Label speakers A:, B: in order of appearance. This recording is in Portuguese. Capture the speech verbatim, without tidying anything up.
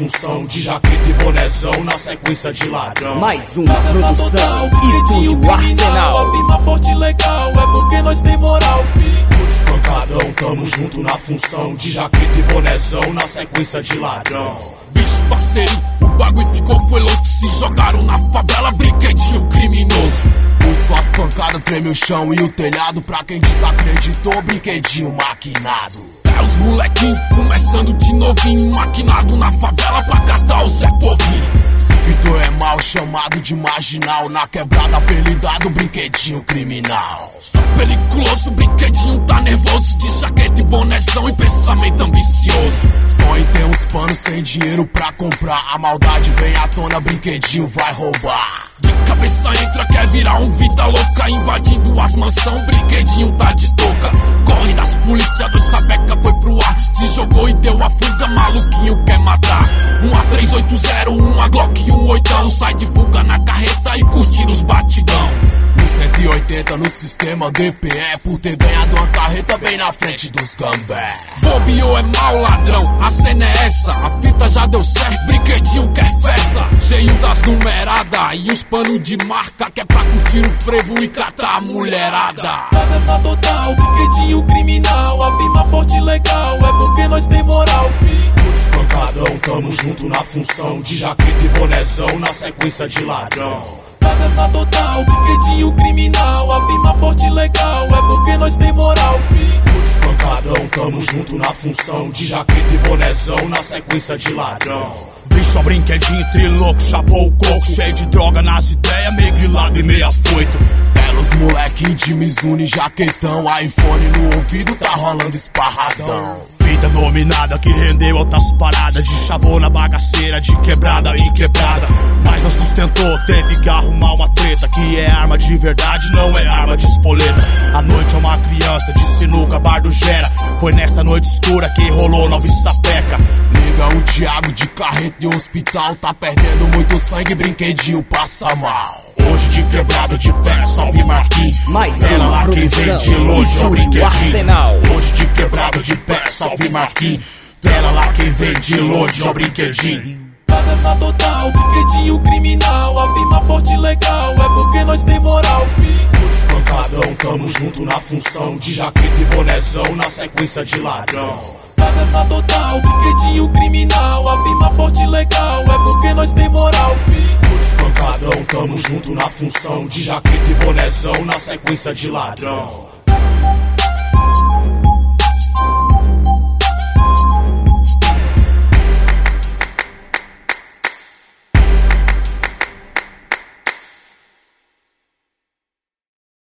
A: função de jaqueta e bonézão na sequência de ladrão.
B: Mais uma produção, Estúdio Arsenal.
C: Uma porte legal, é porque nós tem moral, fi.
A: Todos pancadão, tamo junto na função de jaqueta e bonézão na sequência de ladrão.
C: Bicho parceiro, o bagulho ficou foi louco. Se jogaram na favela, brinquedinho criminoso.
D: Muito suas pancadas, treme o chão e o telhado. Pra quem desacreditou, brinquedinho maquinado.
C: É os molequinhos começando de novinho, maquinado na favela pra catar o Zé Povinho.
D: Vitor é mal chamado de marginal, na quebrada apelidado brinquedinho criminal.
C: Só peliculoso, brinquedinho tá nervoso, de jaqueta e bonézão e pensamento ambicioso.
D: Sonho tem uns panos sem dinheiro pra comprar, a maldade vem à tona, brinquedinho vai roubar.
C: De cabeça entra, quer virar um vida louca, invadindo as mansão, brinquedinho tá de touca. Corre das polícia, dois sapeca foi pro ar, se jogou e deu a fuga, maluquinho quer matar. Um A três oito zero, um A Glock e um oitão, sai de fuga na carreta e curtir os batidão.
D: No cento e oitenta no sistema D P E, por ter ganhado uma carreta bem na frente dos gambé.
C: Bobeou é mau ladrão, a cena é essa, a fita já deu certo, brinquedinho quer festa. Cheio das numeradas e os pano de marca, que é pra curtir o frevo e catar a mulherada. Cabeça total, brinquedinho criminal, afirma porte legal, é porque nós tem moral, fi.
A: Todos pancadão, tamo junto na função de jaqueta e bonézão na sequência de ladrão.
C: Cabeça total, brinquedinho criminal, afirma porte legal, é porque nós tem moral, fi.
A: Todos pancadão, tamo junto na função de jaqueta e bonézão na sequência de ladrão.
D: Bicho, a brinquedinho trilouco, chapou o coco, cheio de droga nas ideias, meio grilado e meio afoito. Belos molequinho de Mizuno e jaquetão, iPhone no ouvido, tá rolando esparradão. Vida dominada que rendeu outras paradas, de chavona bagaceira, de quebrada em quebrada. Mas não sustentou, teve que arrumar uma treta, que é arma de verdade, não é arma de espoleta. A noite é uma criança de sinuca, bar do Gera, foi nessa noite escura que rolou nove sapeca. Liga o Thiago de carreta de hospital, tá perdendo muito sangue, brinquedinho passa mal.
A: Hoje de quebrado de pé, salve Marquinhos.
B: Mais
A: ela
B: uma
A: lá quem vem de
B: produção,
A: longe, ó,
B: Estúdio Arsenal.
A: Hoje de quebrado de pé, salve Marquinhos. Ela lá quem vem de longe, ó, brinquedinho.
C: Cabeça total, brinquedinho criminal, afirma porte legal, é porque nós tem moral, fi.
A: Todos pancadão, tamo junto na função de jaqueta e bonézão na sequência de ladrão.
C: Cabeça total, brinquedinho criminal, afirma porte legal, é porque nós tem moral, fi.
A: Todos pancadão, tamo junto na função de jaqueta e bonézão na sequência de ladrão.